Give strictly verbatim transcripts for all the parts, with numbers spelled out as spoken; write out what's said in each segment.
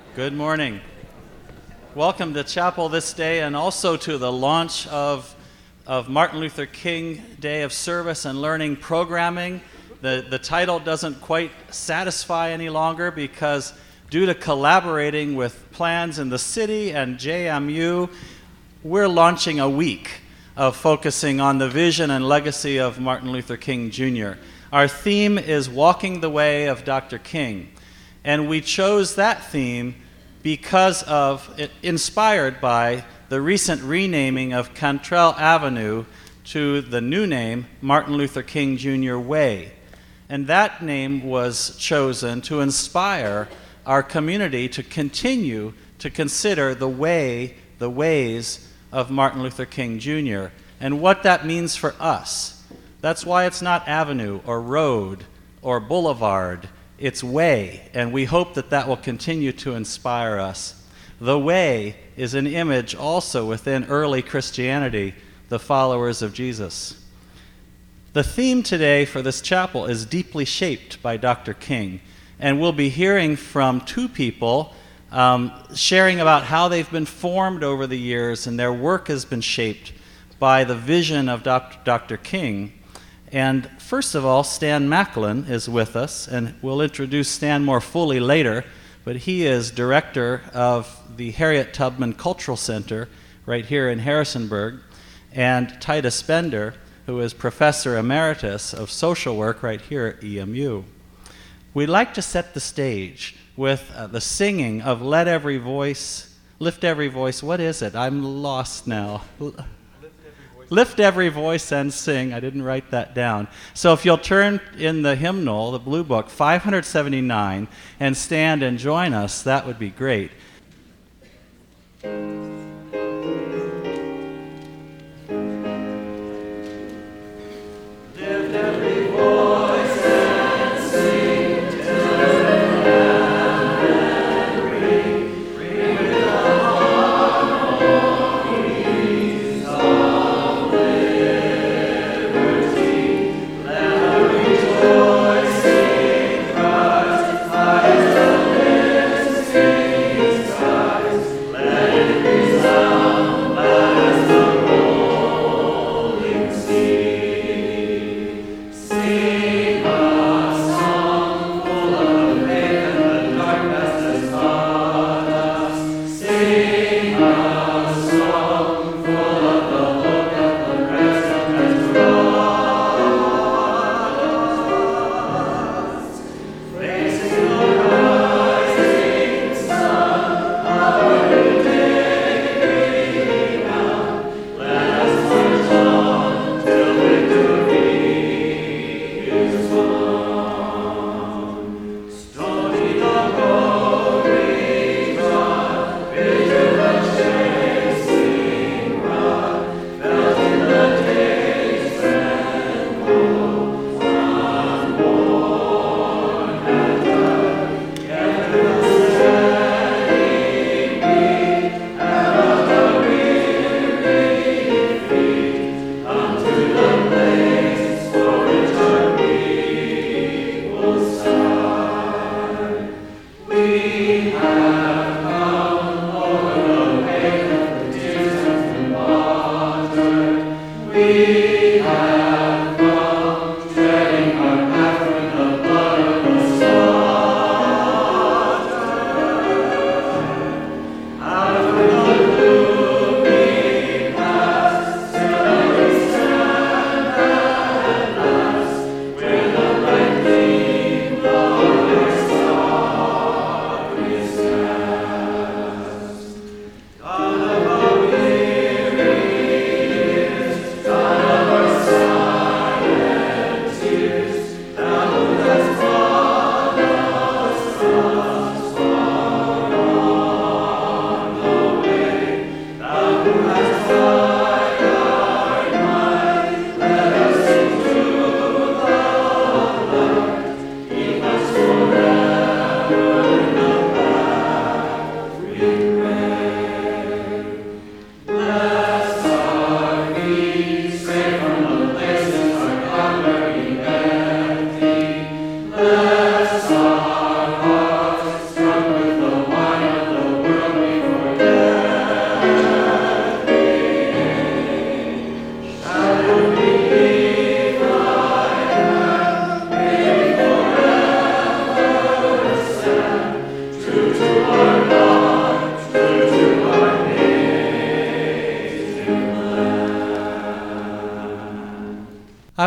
Good morning. Welcome to chapel this day and also to the launch of, of Martin Luther King Day of Service and Learning programming. The, the title doesn't quite satisfy any longer because due to collaborating with plans in the city and J M U, we're launching a week of focusing on the vision and legacy of Martin Luther King Junior Our theme is Walking the Way of Doctor King. And we chose that theme because of, it, inspired by the recent renaming of Cantrell Avenue to the new name, Martin Luther King Junior Way. And that name was chosen to inspire our community to continue to consider the way, the ways of Martin Luther King Junior and what that means for us. That's why it's not avenue or road or boulevard. It's way, and we hope that that will continue to inspire us. The way is an image also within early Christianity, the followers of Jesus. The theme today for this chapel is deeply shaped by Doctor King, and we'll be hearing from two people um, sharing about how they've been formed over the years and their work has been shaped by the vision of Doctor King. And first of all, Stan Macklin is with us, and we'll introduce Stan more fully later, but he is director of the Harriet Tubman Cultural Center right here in Harrisonburg, and Titus Bender, who is professor emeritus of social work right here at E M U. We'd like to set the stage with uh, the singing of Let Every Voice, Lift Every Voice, what is it? I'm lost now. Lift every voice and sing. I didn't write that down. So if you'll turn in the hymnal, the blue book, five seventy-nine, and stand and join us, that would be great. Praise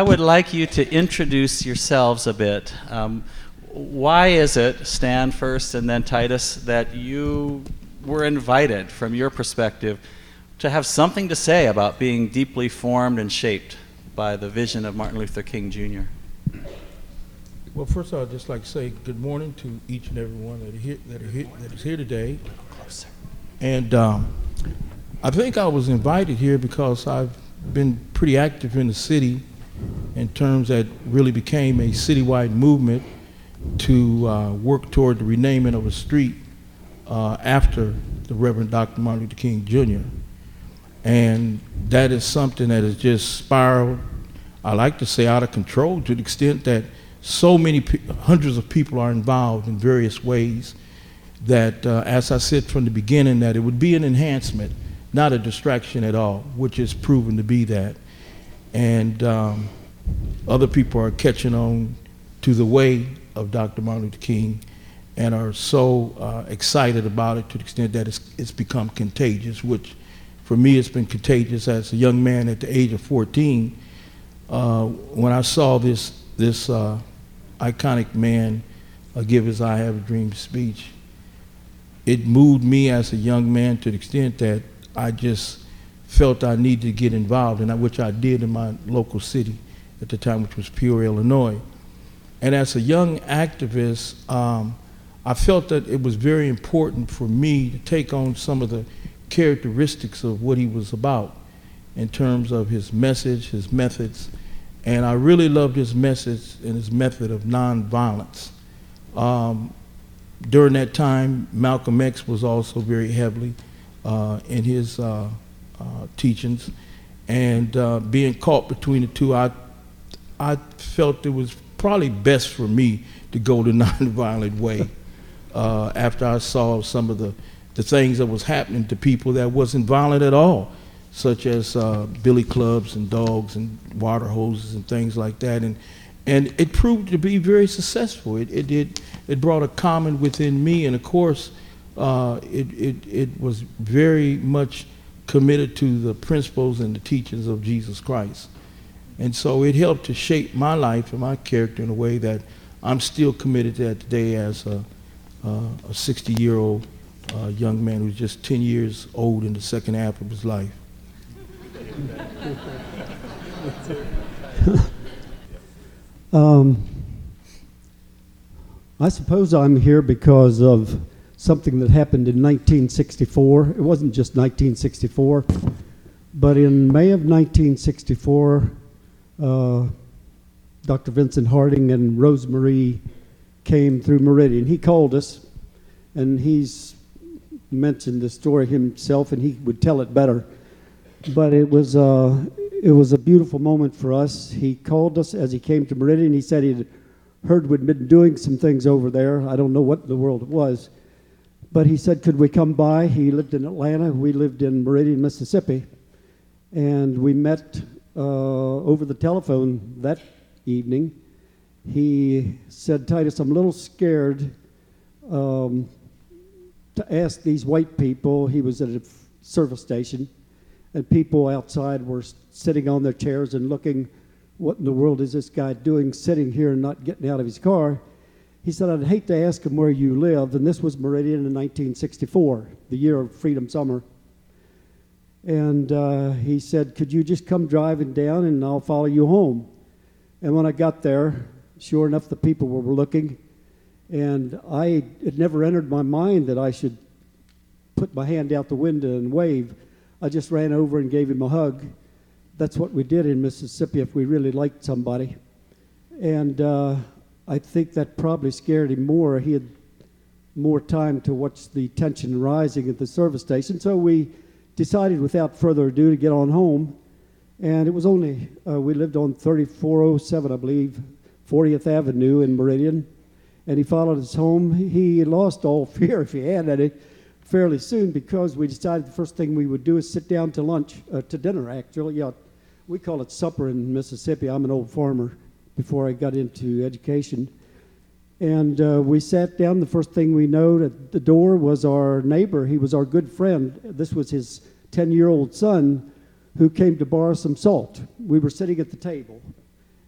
would like you to introduce yourselves a bit. Um, why is it, Stan first and then Titus, that you were invited, from your perspective, to have something to say about being deeply formed and shaped by the vision of Martin Luther King Junior? Well, first of all, I'd just like to say good morning to each and every one that, are here, that, are here, that is here today. Closer. And um, I think I was invited here because I've been pretty active in the city in terms that really became a citywide movement to uh, work toward the renaming of a street uh, after the Reverend Doctor Martin Luther King Junior And that is something that has just spiraled, I like to say, out of control, to the extent that so many, pe- hundreds of people are involved in various ways that, uh, as I said from the beginning, that it would be an enhancement, not a distraction at all, which is proven to be that. And um, other people are catching on to the way of Doctor Martin Luther King and are so uh, excited about it to the extent that it's, it's become contagious, which for me it's been contagious as a young man at the age of fourteen. Uh, when I saw this, this uh, iconic man uh, give his I Have a Dream speech, it moved me as a young man to the extent that I just felt I needed to get involved, and I, which I did in my local city at the time, which was Peoria, Illinois. And as a young activist, um, I felt that it was very important for me to take on some of the characteristics of what he was about in terms of his message, his methods. And I really loved his message and his method of nonviolence. Um, during that time, Malcolm X was also very heavily uh, in his uh, uh, teachings. And uh, being caught between the two, I, I felt it was probably best for me to go the nonviolent way uh, after I saw some of the, the things that was happening to people that wasn't violent at all, such as uh, billy clubs and dogs and water hoses and things like that. And, and it proved to be very successful. It, it, it, it brought a common within me, and of course, uh, it, it, it was very much committed to the principles and the teachings of Jesus Christ. And so it helped to shape my life and my character in a way that I'm still committed to that today as a sixty-year-old uh, young man who's just ten years old in the second half of his life. um, I suppose I'm here because of something that happened in nineteen sixty-four. It wasn't just nineteen sixty-four, but in May of nineteen sixty-four, uh, Doctor Vincent Harding and Rosemarie came through Meridian. He called us, and he's mentioned the story himself, and he would tell it better. But it was uh, it was a beautiful moment for us. He called us as he came to Meridian. He said he'd heard we'd been doing some things over there. I don't know what in the world it was, but he said, could we come by? He lived in Atlanta. We lived in Meridian, Mississippi, and we met uh, over the telephone that evening. He said, Titus, I'm a little scared um, to ask these white people. He was at a service station, and people outside were sitting on their chairs and looking, what in the world is this guy doing sitting here and not getting out of his car? He said, I'd hate to ask him where you live, and this was Meridian in nineteen sixty-four, the year of Freedom Summer. And uh, he said, could you just come driving down and I'll follow you home? And when I got there, sure enough, the people were looking, and I it never entered my mind that I should put my hand out the window and wave. I just ran over and gave him a hug. That's what we did in Mississippi if we really liked somebody. And uh, I think that probably scared him more. He had more time to watch the tension rising at the service station. So we decided without further ado to get on home. And it was only, uh, we lived on thirty-four oh seven, I believe, fortieth Avenue in Meridian. And he followed us home. He lost all fear, if he had any, fairly soon, because we decided the first thing we would do is sit down to lunch, uh, to dinner, actually. Yeah, we call it supper in Mississippi. I'm an old farmer before I got into education. And uh, we sat down. The first thing we know at the door was our neighbor. He was our good friend. This was his ten-year-old son who came to borrow some salt. We were sitting at the table,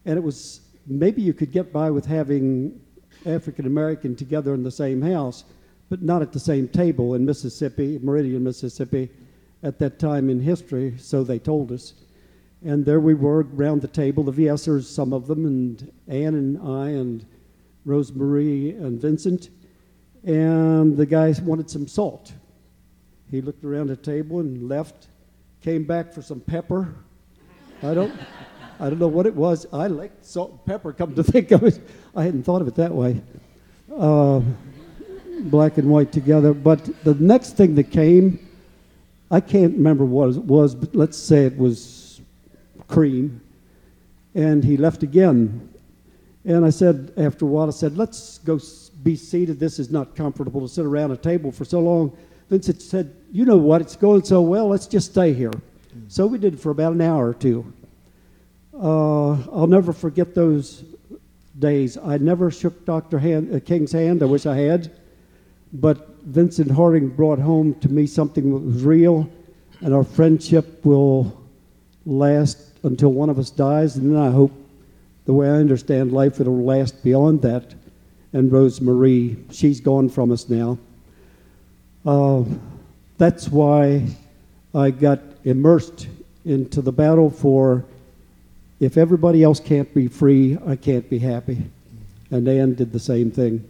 And it was, maybe you could get by with having African American together in the same house, but not at the same table in Mississippi, Meridian, Mississippi, at that time in history, so they told us. And there we were around the table, the VSers, some of them, and Ann and I, and Rosemarie and Vincent. And the guy wanted some salt. He looked around the table and left, came back for some pepper. I don't, I don't know what it was. I liked salt and pepper, come to think of it. I hadn't thought of it that way. Uh, black and white together. But the next thing that came, I can't remember what it was, but let's say it was cream. And he left again. And I said, after a while, I said, let's go be seated. This is not comfortable to sit around a table for so long. Vincent said, you know what, it's going so well, let's just stay here. Mm. So we did it for about an hour or two. Uh, I'll never forget those days. I never shook Doctor hand, uh, King's hand, I wish I had. But Vincent Harding brought home to me something that was real, and our friendship will last until one of us dies, and then I hope, the way I understand life, it'll last beyond that. And Rosemarie, she's gone from us now. Uh, that's why I got immersed into the battle for, if everybody else can't be free, I can't be happy. And Ann did the same thing.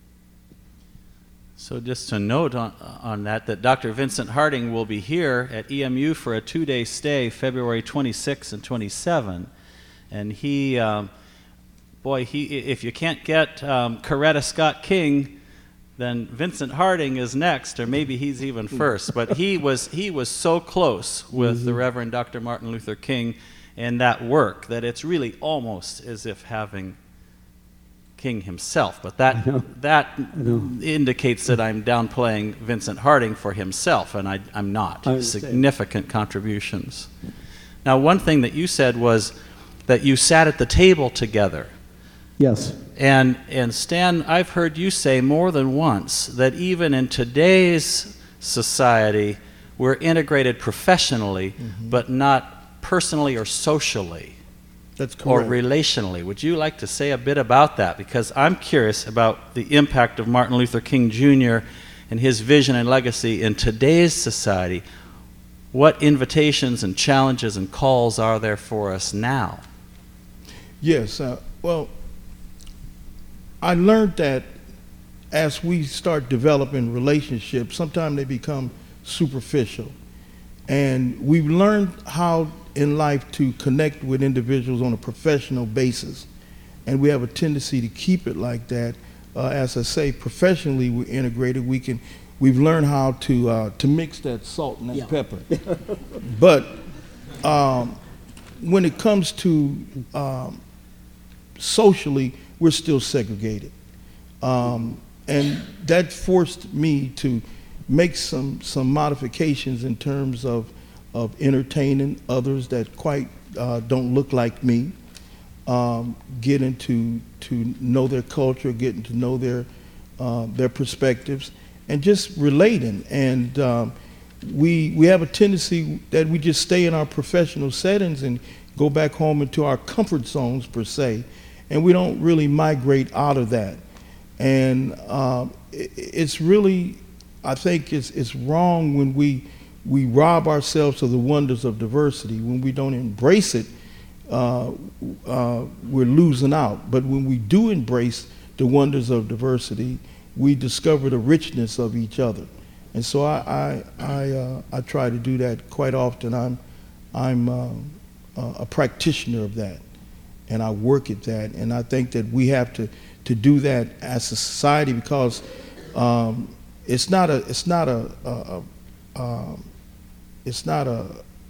So just to note on, on that, that Doctor Vincent Harding will be here at E M U for a two-day stay, February twenty-sixth and twenty-seventh. And he, um, boy, he, if you can't get um, Coretta Scott King, then Vincent Harding is next, or maybe he's even first. But he was he was so close with mm-hmm. the Reverend Doctor Martin Luther King in that work that it's really almost as if having King himself. But that that indicates that I'm downplaying Vincent Harding for himself, and I, I'm not. I Significant contributions. Now, one thing that you said was that you sat at the table together. Yes. And, and Stan, I've heard you say more than once that even in today's society, we're integrated professionally, mm-hmm. but not personally or socially. That's or correct. relationally. Would you like to say a bit about that? Because I'm curious about the impact of Martin Luther King Junior and his vision and legacy in today's society. What invitations and challenges and calls are there for us now? Yes, uh, well, I learned that as we start developing relationships, sometimes they become superficial. And we've learned how in life to connect with individuals on a professional basis. And we have a tendency to keep it like that. Uh, as I say, professionally we're integrated. We can, we've learned how to, uh, to mix that salt and that yeah. pepper. But um, when it comes to um, socially, we're still segregated. Um, and that forced me to make some, some modifications in terms of, of entertaining others that quite uh, don't look like me, um, getting to, to know their culture, getting to know their, uh, their perspectives, and just relating. And um, we, we have a tendency that we just stay in our professional settings and go back home into our comfort zones, per se, and we don't really migrate out of that. And uh, it, it's really, I think it's, it's wrong when we, we rob ourselves of the wonders of diversity. When we don't embrace it, uh, uh, we're losing out. But when we do embrace the wonders of diversity, we discover the richness of each other. And so I, I, I, uh, I try to do that quite often. I'm, I'm um, a practitioner of that, and I work at that. And I think that we have to, to do that as a society, because um, it's not a, it's not a, a, a um, it's not a,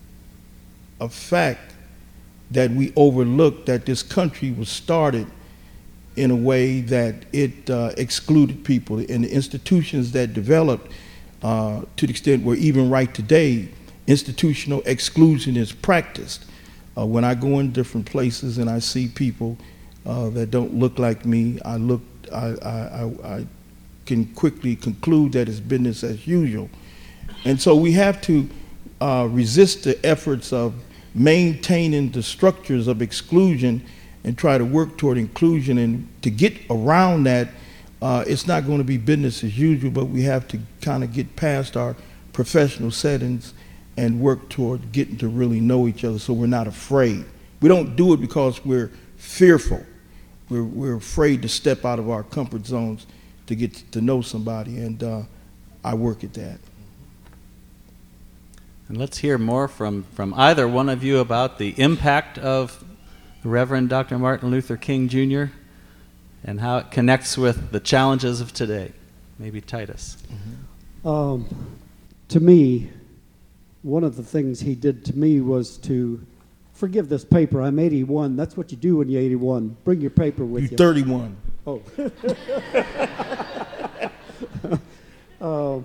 a fact that we overlook that this country was started in a way that it uh, excluded people, and the institutions that developed uh, to the extent where even right today, institutional exclusion is practiced. Uh, when I go in different places and I see people uh, that don't look like me, I look, I, I, I, I can quickly conclude that it's business as usual. And so we have to uh, resist the efforts of maintaining the structures of exclusion and try to work toward inclusion. And to get around that, uh, it's not going to be business as usual, but we have to kind of get past our professional settings and work toward getting to really know each other so we're not afraid. We don't do it because we're fearful. We're, we're afraid to step out of our comfort zones to get to know somebody, and uh, I work at that. And let's hear more from, from either one of you about the impact of Reverend Doctor Martin Luther King Junior and how it connects with the challenges of today. Maybe Titus. Mm-hmm. um, to me, one of the things he did to me was to forgive this paper. I'm eighty-one. That's what you do when you're eighty-one. Bring your paper with you. You're thirty-one. Oh. uh,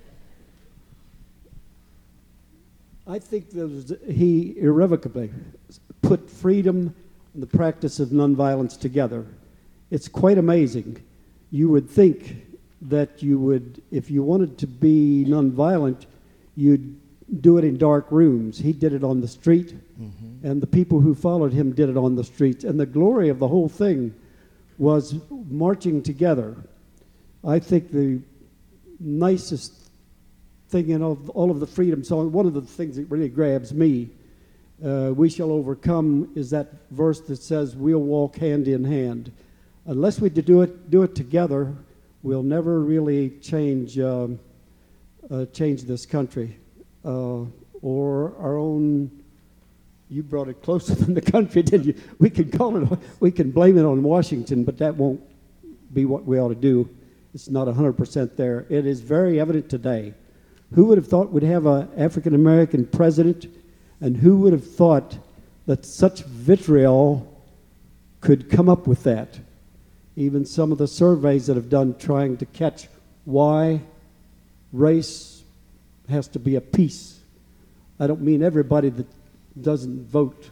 I think there was, he irrevocably put freedom and the practice of nonviolence together. It's quite amazing. You would think that you would, if you wanted to be nonviolent, you'd do it in dark rooms. He did it on the street, mm-hmm. and the people who followed him did it on the streets. And the glory of the whole thing was marching together. I think the nicest thing in all, all of the freedom songs, one of the things that really grabs me, uh, we shall overcome, is that verse that says we'll walk hand in hand. Unless we do it, do it together, we'll never really change, um, uh, change this country. Uh, or our own, you brought it closer than the country, didn't you? We can call it, we can blame it on Washington, but that won't be what we ought to do. It's not one hundred percent there. It is very evident today. Who would have thought we'd have an African-American president, and who would have thought that such vitriol could come up with that? Even some of the surveys that have done trying to catch why race has to be a piece. I don't mean everybody that doesn't vote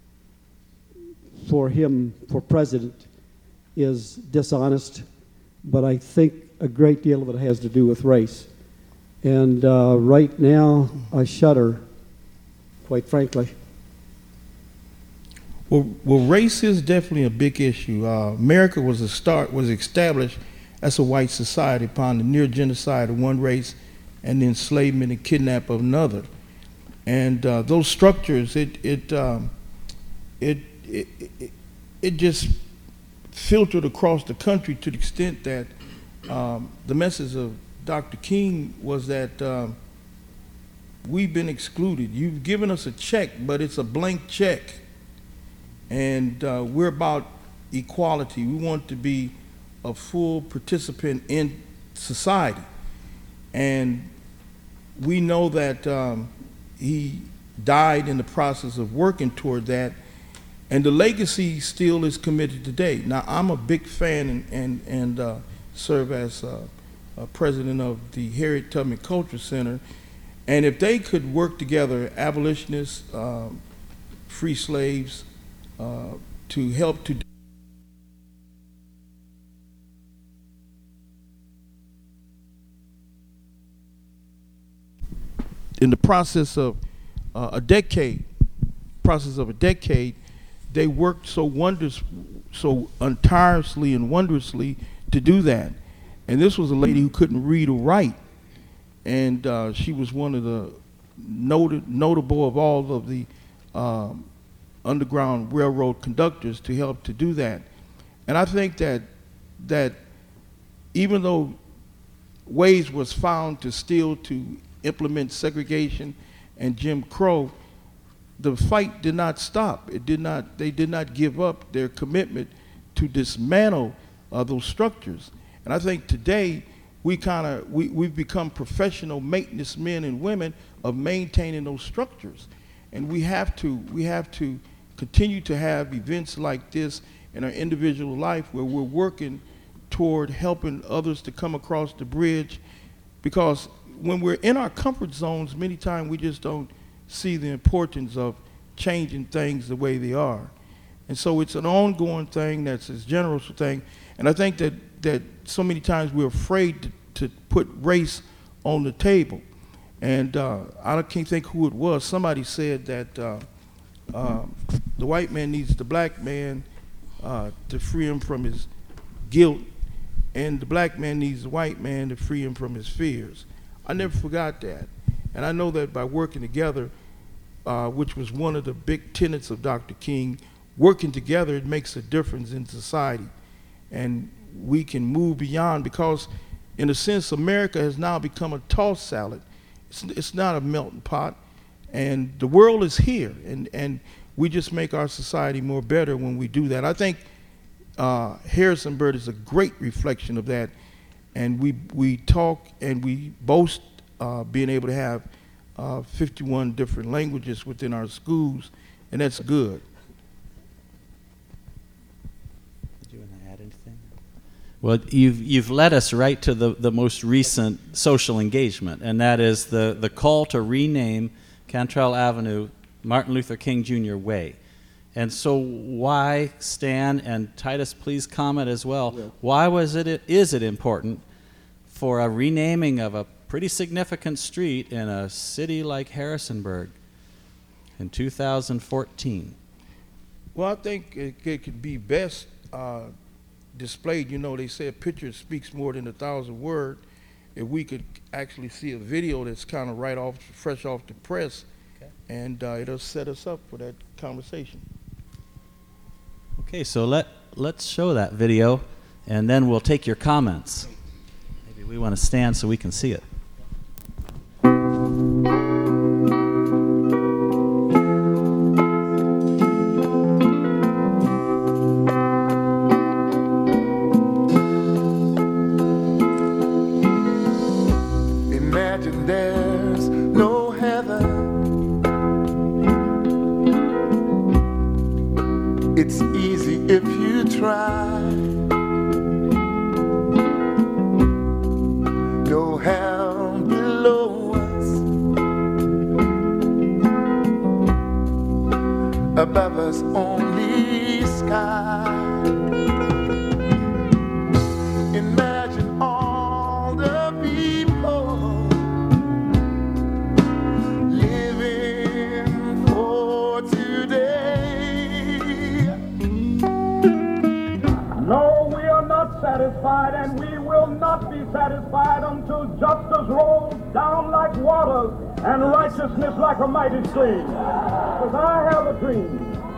for him for president is dishonest, but I think a great deal of it has to do with race. And uh, right now, I shudder, quite frankly. Well, well, race is definitely a big issue. Uh, America was a start was established as a white society upon the near genocide of one race and the enslavement and kidnap of another. And uh, those structures, it it, um, it it it it just filtered across the country to the extent that um, the message of Doctor King was that um, we've been excluded. You've given us a check, but it's a blank check. And uh, we're about equality. We want to be a full participant in society. And we know that um, he died in the process of working toward that. And the legacy still is committed today. Now, I'm a big fan and, and, and uh, serve as uh, Uh, president of the Harriet Tubman Culture Center, and if they could work together, abolitionists, uh, free slaves, uh, to help to in the process of uh, a decade, process of a decade, they worked so wondrous, so tirelessly and wondrously to do that. And this was a lady who couldn't read or write, and uh, she was one of the noted, notable of all of the um, Underground Railroad conductors to help to do that. And I think that that even though ways was found to still to implement segregation and Jim Crow, the fight did not stop. It did not. They did not give up their commitment to dismantle uh, those structures. And I think today we kind of we, we've become professional maintenance men and women of maintaining those structures, and we have to we have to continue to have events like this in our individual life where we're working toward helping others to come across the bridge, because when we're in our comfort zones, many times we just don't see the importance of changing things the way they are. And so it's an ongoing thing that's a general thing. And I think that, that so many times we're afraid to, to put race on the table. And uh, I can't think who it was. Somebody said that uh, uh, the white man needs the black man uh, to free him from his guilt, and the black man needs the white man to free him from his fears. I never forgot that. And I know that by working together, uh, which was one of the big tenets of Doctor King, working together, it makes a difference in society. And we can move beyond, because in a sense, America has now become a tossed salad. It's, it's not a melting pot. And the world is here, and, and we just make our society more better when we do that. I think uh, Harrisonburg is a great reflection of that. And we, we talk and we boast uh, being able to have uh, fifty-one different languages within our schools, and that's good. Did you want to add anything? Well, you've, you've led us right to the, the most recent social engagement, and that is the, the call to rename Cantrell Avenue Martin Luther King Junior Way. And so why, Stan and Titus, please comment as well, yeah. Why was it, is it important for a renaming of a pretty significant street in a city like Harrisonburg in two thousand fourteen? Well, I think it, it could be best uh, displayed. You know, they say a picture speaks more than a thousand words. If we could actually see a video that's kind of right off, fresh off the press, okay. and uh, it'll set us up for that conversation. Okay, so let, let's show that video, and then we'll take your comments. Maybe we want to stand so we can see it. Imagine there's no heaven. It's easy if you try. No hell below us, above us only sky. Imagine all the people living for today. No, we are not satisfied, and we will not be satisfied until justice rolls down like waters and righteousness like a mighty stream. Because I have a dream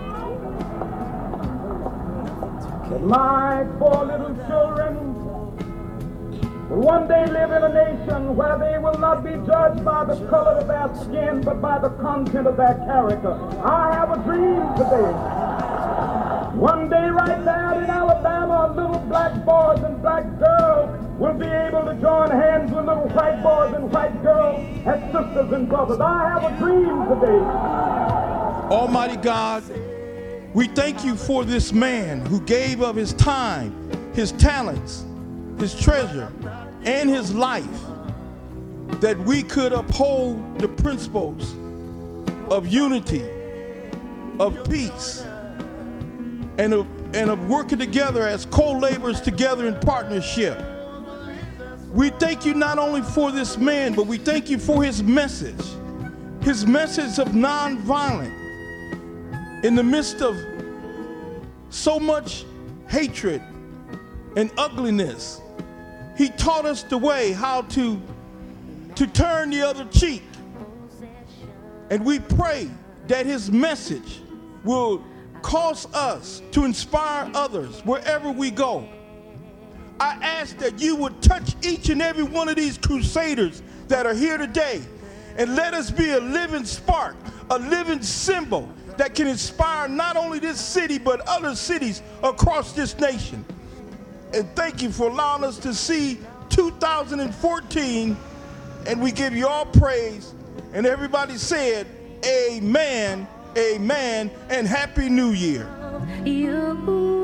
that my four little children will one day live in a nation where they will not be judged by the color of their skin, but by the content of their character. I have a dream today. One day right there in Alabama, little black boys and black girls will be able to join hands with little white boys and white girls as sisters and brothers. I have a dream today. Almighty God, we thank you for this man who gave of his time, his talents, his treasure, and his life, that we could uphold the principles of unity, of peace, and of, and of working together as co-laborers together in partnership. We thank you not only for this man, but we thank you for his message, his message of nonviolence in the midst of so much hatred and ugliness. He taught us the way how to, to turn the other cheek. And we pray that his message will cause us to inspire others wherever we go. I ask that you would touch each and every one of these crusaders that are here today, and let us be a living spark, a living symbol that can inspire not only this city but other cities across this nation. And thank you for allowing us to see two thousand fourteen, and we give you all praise. And everybody said, amen, amen, and Happy New Year. You,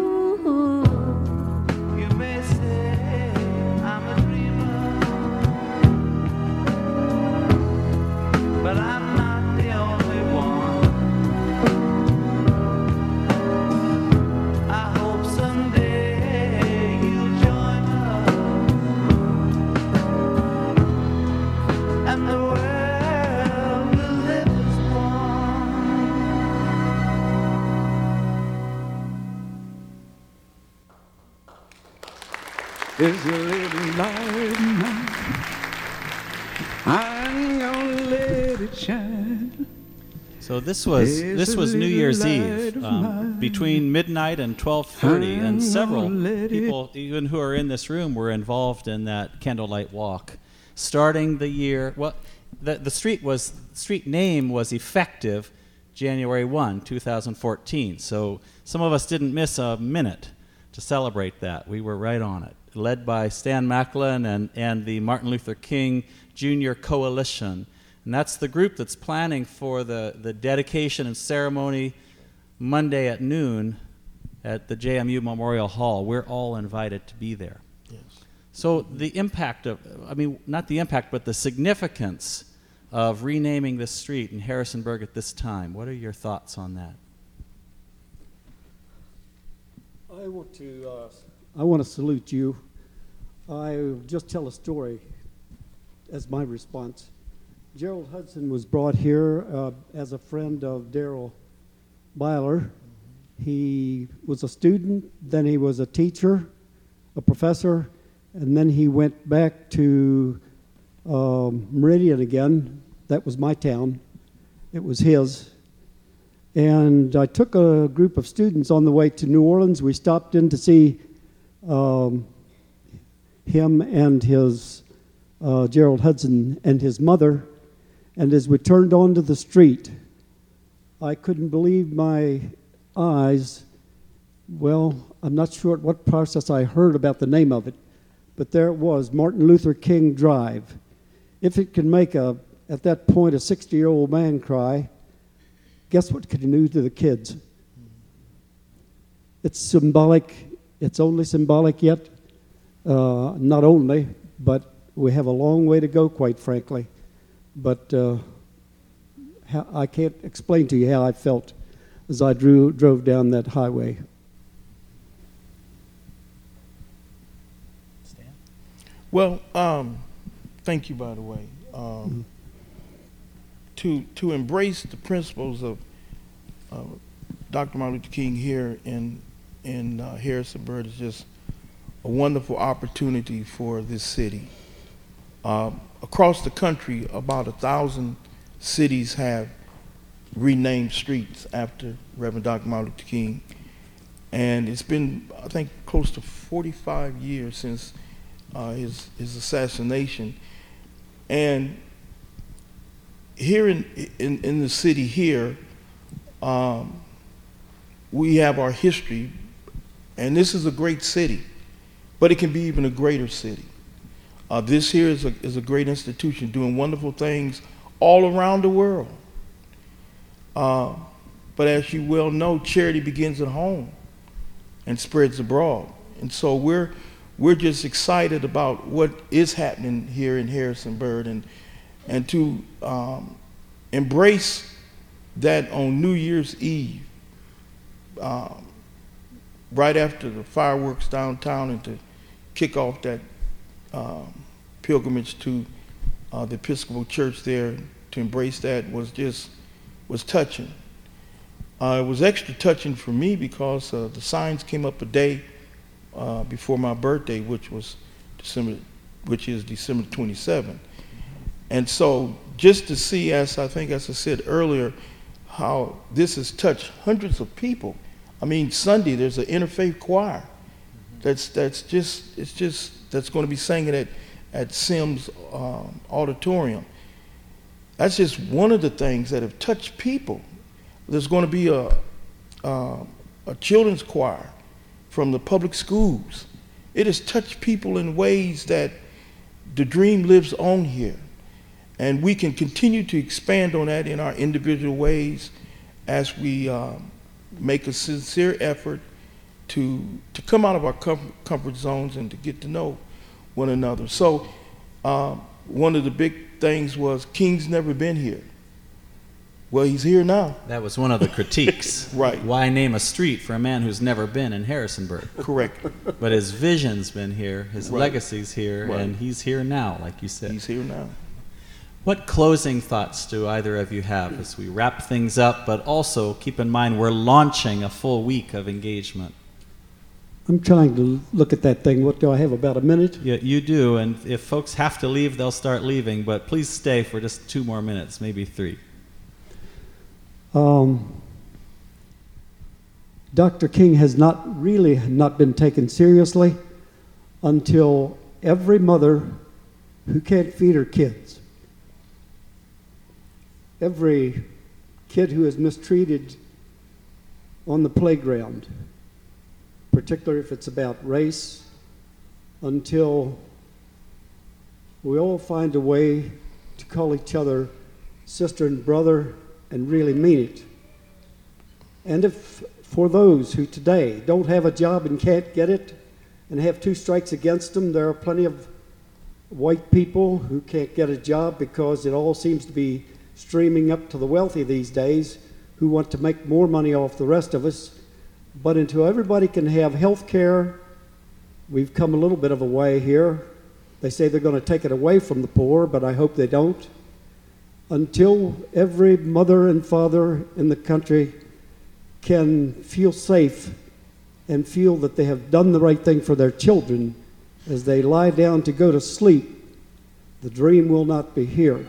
You may say I'm a dreamer, but I'm not the only one. I hope someday you'll join us, and the world will live as one. There's a little light in mine. I'm gonna let it shine. So this was There's this a was New little Year's light Eve of um, mine. between midnight and twelve thirty, I'm and several gonna let people, even who are in this room, were involved in that candlelight walk, starting the year. Well, the the street was street name was effective January first, two thousand fourteen. So some of us didn't miss a minute to celebrate that. We were right on it, led by Stan Macklin and and the Martin Luther King Junior Coalition. And that's the group that's planning for the, the dedication and ceremony Monday at noon at the J M U Memorial Hall. We're all invited to be there. Yes. So the impact of, I mean, not the impact, but the significance of renaming this street in Harrisonburg at this time. What are your thoughts on that? I want to, uh, I want to salute you. I'll just tell a story as my response. Gerald Hudson was brought here uh, as a friend of Daryl Byler. He was a student, then he was a teacher, a professor, and then he went back to um, Meridian again. That was my town. It was his. And I took a group of students on the way to New Orleans. We stopped in to see um, him and his uh, Gerald Hudson and his mother. And as we turned onto the street, I couldn't believe my eyes. Well, I'm not sure at what process I heard about the name of it, but there it was, Martin Luther King Drive. If it can make a, at that point, a sixty-year-old man cry, guess what it can do to the kids? It's symbolic. It's only symbolic yet. Uh, not only, but we have a long way to go, quite frankly. But uh, how, I can't explain to you how I felt as I drew, drove down that highway. Stan? Well, um, thank you, by the way. Um, mm-hmm. To to embrace the principles of uh, Doctor Martin Luther King here in in uh, Harrisonburg is just a wonderful opportunity for this city. Uh, across the country, about a thousand cities have renamed streets after Reverend Doctor Martin Luther King, and it's been, I think, close to forty-five years since uh, his his assassination. And here in in, in the city here, um, we have our history, and this is a great city, but it can be even a greater city. Uh, this here is a, is a great institution doing wonderful things all around the world. Uh, but as you well know, charity begins at home and spreads abroad. And so we're we're just excited about what is happening here in Harrisonburg, and and to um, embrace that on New Year's Eve, um, right after the fireworks downtown, and to kick off that um, pilgrimage to uh, the Episcopal Church there, to embrace that was just was touching. Uh, it was extra touching for me because uh, the signs came up a day uh, before my birthday, which was December, which is December twenty-seventh. And so just to see, as I think, as I said earlier, how this has touched hundreds of people. I mean, Sunday there's an interfaith choir that's that's just it's just that's going to be singing at at Sims um, Auditorium. That's just one of the things that have touched people. There's going to be a uh, a children's choir from the public schools. It has touched people in ways that the dream lives on here. And we can continue to expand on that in our individual ways as we uh, make a sincere effort to to come out of our com- comfort zones and to get to know one another. So uh, one of the big things was King's never been here. Well, he's here now. That was one of the critiques. Right. Why name a street for a man who's never been in Harrisonburg? Correct. But his vision's been here, his Right. legacy's here, Right. and he's here now, like you said. He's here now. What closing thoughts do either of you have as we wrap things up, but also keep in mind we're launching a full week of engagement? I'm trying to look at that thing. What do I have, about a minute? Yeah, you do, and if folks have to leave, they'll start leaving, but please stay for just two more minutes, maybe three. Um, Doctor King has not really not been taken seriously until every mother who can't feed her kids, every kid who is mistreated on the playground, particularly if it's about race, until we all find a way to call each other sister and brother and really mean it. And if for those who today don't have a job and can't get it and have two strikes against them, there are plenty of white people who can't get a job because it all seems to be streaming up to the wealthy these days who want to make more money off the rest of us. But until everybody can have health care, we've come a little bit of a way here. They say they're going to take it away from the poor, but I hope they don't. Until every mother and father in the country can feel safe and feel that they have done the right thing for their children as they lie down to go to sleep, the dream will not be here.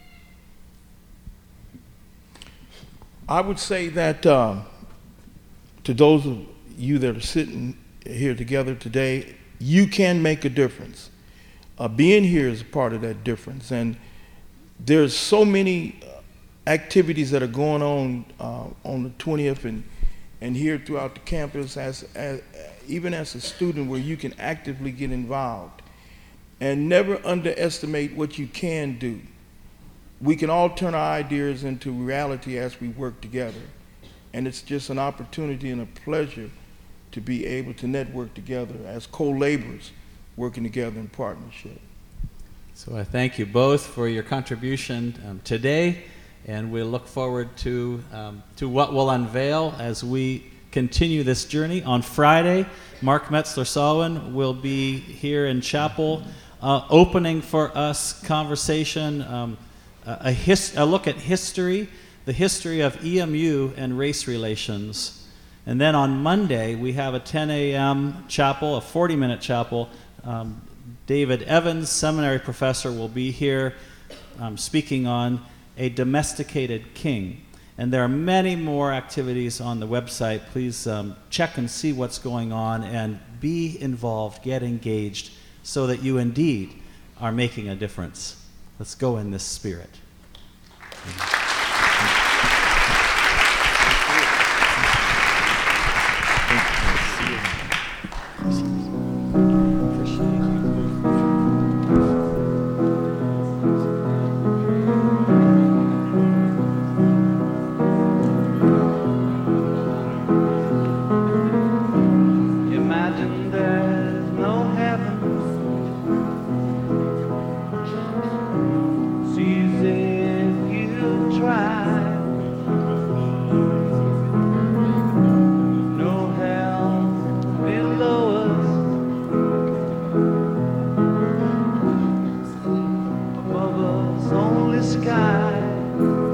I would say that um, to those of you that are sitting here together today, you can make a difference. Uh, being here is a part of that difference. And there's so many activities that are going on uh, on the twentieth and, and here throughout the campus, as, as, even as a student, where you can actively get involved. And never underestimate what you can do. We can all turn our ideas into reality as we work together. And it's just an opportunity and a pleasure to be able to network together as co-laborers working together in partnership. So I thank you both for your contribution um, today, and we look forward to, um, to what we'll unveil as we continue this journey. On Friday, Mark Metzler-Salwin will be here in chapel, uh, opening for us conversation, um, a, his, a look at history, the history of E M U and race relations. And then on Monday, we have a ten a m chapel, a forty minute chapel. Um, David Evans, seminary professor, will be here um, speaking on a domesticated king. And there are many more activities on the website. Please um, check and see what's going on and be involved, get engaged, so that you indeed are making a difference. Let's go in this spirit. Imagine there's no heaven. It's easy if you try. No hell below us. Above us only sky.